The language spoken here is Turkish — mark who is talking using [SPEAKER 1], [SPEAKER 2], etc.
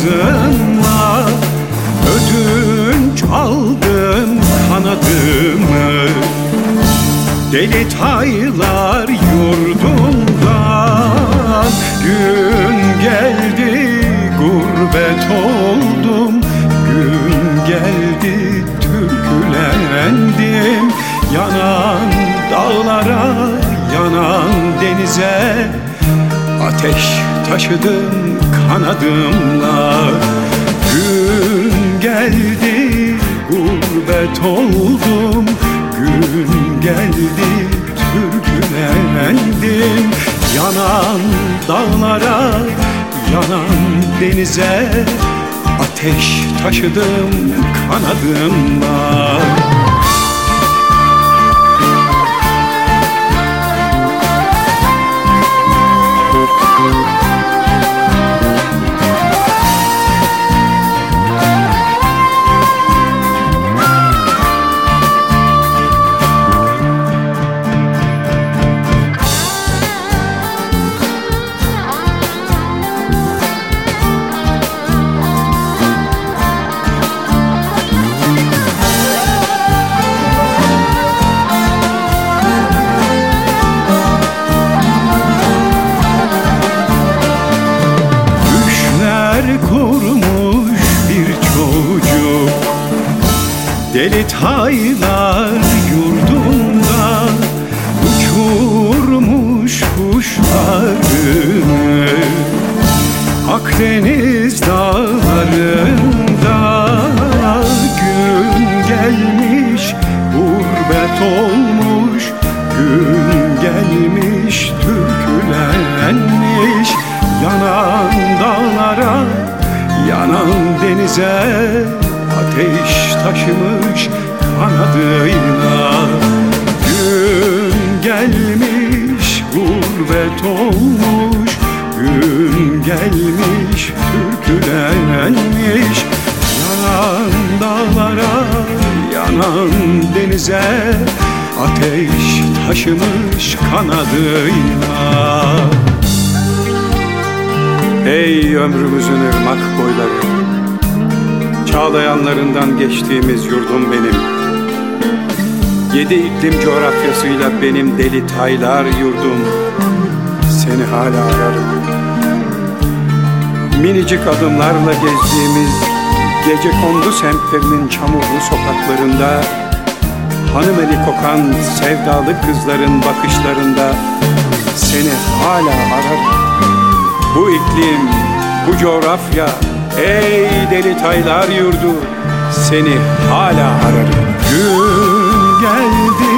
[SPEAKER 1] nazınla ödünç aldın kanadımı. Deli taylar yurdundan gün geldi, gurbet oldum. Gün geldi, türkülendim. Yanan dağlara, yanan denize ateş taşıdım kanadımla. Gün geldi, gurbet oldum. Gün geldi, türkülendim. Yanan dağlara, yanan denize ateş taşıdım kanadımla. Kurmuş bir çocuk deli taylar yurdunda, uçurmuş kuşlarını Akdeniz dağlarında. Gün gelmiş, gurbet olmuş. Gün gelmiş, türkülenmiş. Yanan dağlara, yanan denize ateş taşımış kanadıyla. Gün gelmiş, gurbet olmuş. Gün gelmiş, türkülenmiş. Yanan dağlara, yanan denize ateş taşımış kanadıyla.
[SPEAKER 2] Ey ömrümüzün ırmak boyları, çağlayanlarından geçtiğimiz yurdum benim. 7 iklim coğrafyasıyla benim deli taylar yurdum. Seni hala ararım. Minicik adımlarla gezdiğimiz gecekondu semtlerinin çamurlu sokaklarında, hanımeli kokan sevdalı kızların bakışlarında seni hala ararım. Bu iklim, bu coğrafya, ey deli taylar yurdu, seni hala ararım.
[SPEAKER 1] Gün geldi,